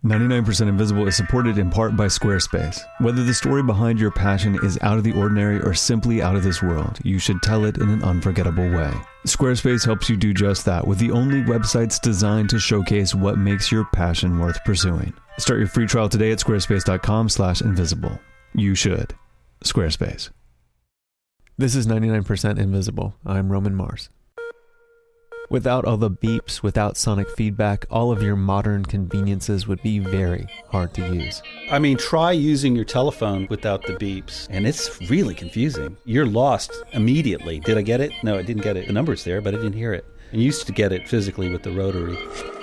99% Invisible is supported in part by Squarespace. Whether the story behind your passion is out of the ordinary or simply out of this world, you should tell it in an unforgettable way. Squarespace helps you do just that with the only websites designed to showcase what makes your passion worth pursuing. Start your free trial today at squarespace.com/invisible. You should. Squarespace. This is 99% Invisible. I'm Roman Mars. Without all the beeps, without sonic feedback, all of your modern conveniences would be very hard to use. I mean, try using your telephone without the beeps, and it's really confusing. You're lost immediately. Did I get it? No, I didn't get it. The number's there, but I didn't hear it. And you used to get it physically with the rotary.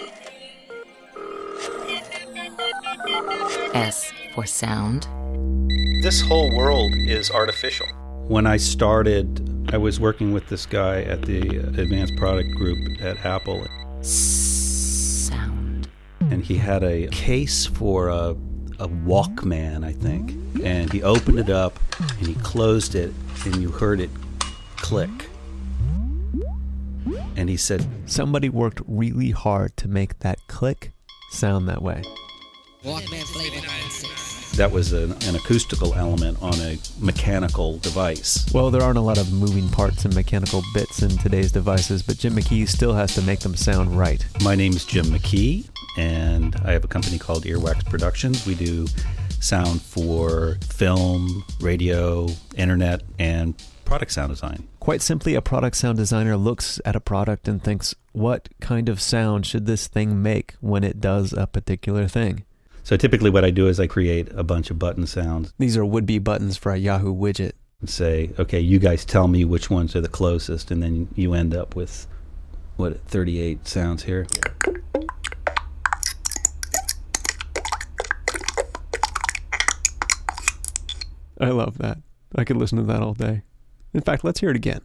S for sound. This whole world is artificial. When I started, I was working with this guy at the Advanced Product Group at Apple. Sound. And he had a case for a Walkman, I think. And he opened it up and he closed it and you heard it click. And he said, somebody worked really hard to make that click sound that way. Walkman flavor 96. That was an acoustical element on a mechanical device. Well, there aren't a lot of moving parts and mechanical bits in today's devices, but Jim McKee still has to make them sound right. My name's Jim McKee, and I have a company called Earwax Productions. We do sound for film, radio, internet, and product sound design. Quite simply, a product sound designer looks at a product and thinks, what kind of sound should this thing make when it does a particular thing? So typically what I do is I create a bunch of button sounds. These are would-be buttons for a Yahoo widget. And say, okay, you guys tell me which ones are the closest, and then you end up with, 38 sounds here. I love that. I could listen to that all day. In fact, let's hear it again.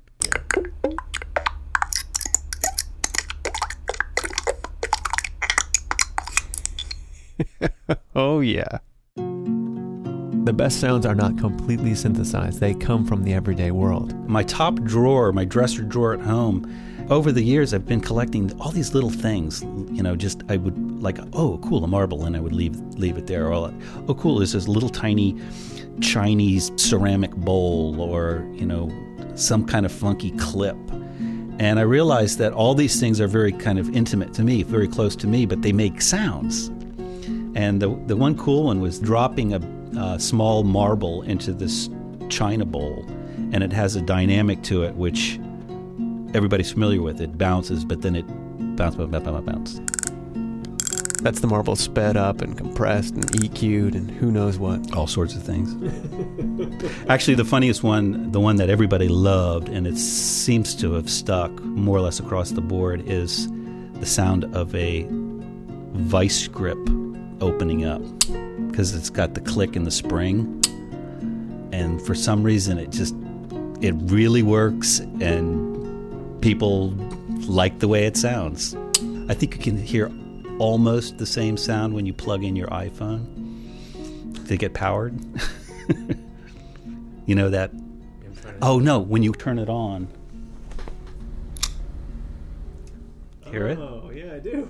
Oh yeah. The best sounds are not completely synthesized. They come from the everyday world. My top drawer, my dresser drawer at home, over the years I've been collecting all these little things. You know, just I would like, oh cool, a marble, and I would leave it there. Or oh cool, there's this little tiny Chinese ceramic bowl, or some kind of funky clip. And I realized that all these things are very kind of intimate to me, very close to me, but they make sounds. And the one cool one was dropping a small marble into this china bowl, and it has a dynamic to it which everybody's familiar with. It bounces, but then it bounce. That's the marble sped up and compressed and EQ'd and who knows what. All sorts of things. Actually, the funniest one, the one that everybody loved, and it seems to have stuck more or less across the board, is the sound of a vice grip opening up, because it's got the click in the spring, and for some reason it really works, and people like the way it sounds. I think you can hear almost the same sound when you plug in your iPhone to get powered. You know that? Oh no, when you turn it on. Hear it? Oh yeah, I do.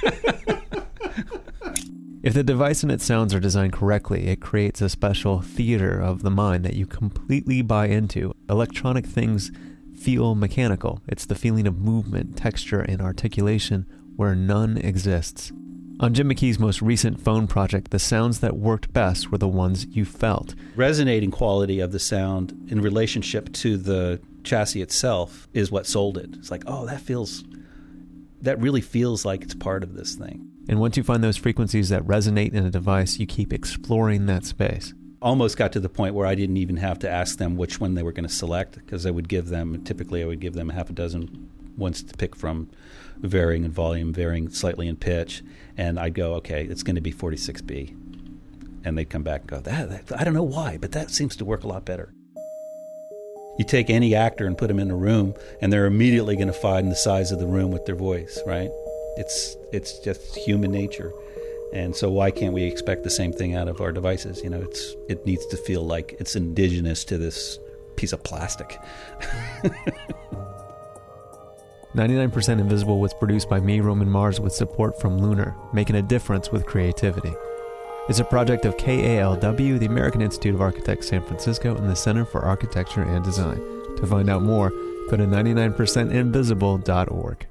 If the device and its sounds are designed correctly, it creates a special theater of the mind that you completely buy into. Electronic things feel mechanical. It's the feeling of movement, texture, and articulation where none exists. On Jim McKee's most recent phone project, the sounds that worked best were the ones you felt. Resonating quality of the sound in relationship to the chassis itself is what sold it. It's like, oh, that really feels like it's part of this thing. And once you find those frequencies that resonate in a device, you keep exploring that space. Almost got to the point where I didn't even have to ask them which one they were going to select, because I would give them a half a dozen ones to pick from, varying in volume, varying slightly in pitch, and I'd go, okay, it's going to be 46B. And they'd come back and go, that I don't know why, but that seems to work a lot better. You take any actor and put them in a room, and they're immediately going to find the size of the room with their voice, right? It's just human nature. And so why can't we expect the same thing out of our devices? It needs to feel like it's indigenous to this piece of plastic. 99% Invisible was produced by me, Roman Mars, with support from Lunar, making a difference with creativity. It's a project of KALW, the American Institute of Architects San Francisco, and the Center for Architecture and Design. To find out more, go to 99percentinvisible.org.